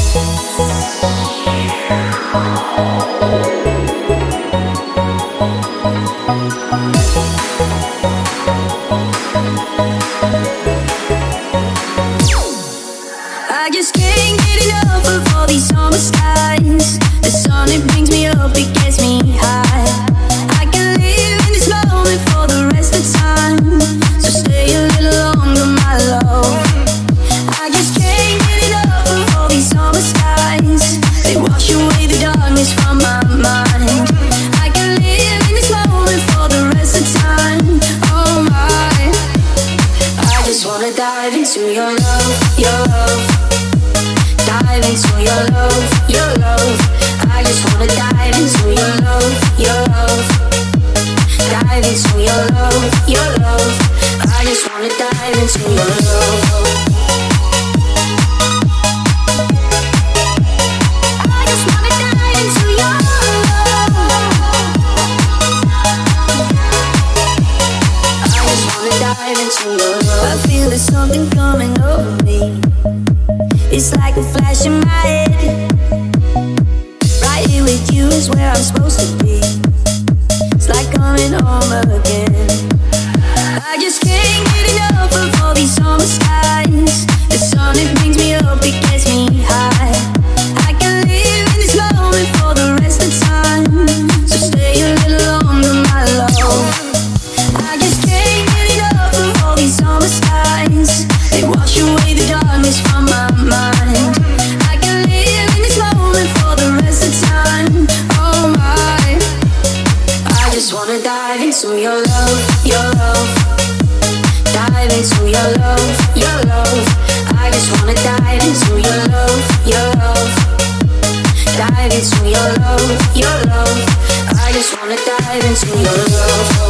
I just can't get enough of all these summer skies. The sun, it brings me up, it gets me high. I can live in this moment for the rest of time. So stay a little longer, my love. I just can't get enough of all these summer skies. They wash away the darkness from my mind. I can live in this moment for the rest of time. Oh my, I just wanna dive into your love, your love. Dive into your love, your love. I just wanna dive into your love, your love. Dive into your love, your love. I just wanna dive into your love. I just wanna dive into your love. I just wanna dive into your love. I feel there's something coming over me. It's like a flash in my head. Right here with you is where I'm supposed to be. It's like coming home again. I just can't get enough of all these summer skies. The sun, it brings me up, it gets me high. I can live in this moment for the rest of time. So stay a little longer, my love. I just can't get enough of all these summer skies. They wash away the darkness from my mind. I can live in this moment for the rest of time. Oh my, I just wanna dive into your love, your love. Dive into your love, your love. I just wanna dive into your love, your love. Dive into your love, your love. I just wanna dive into your love.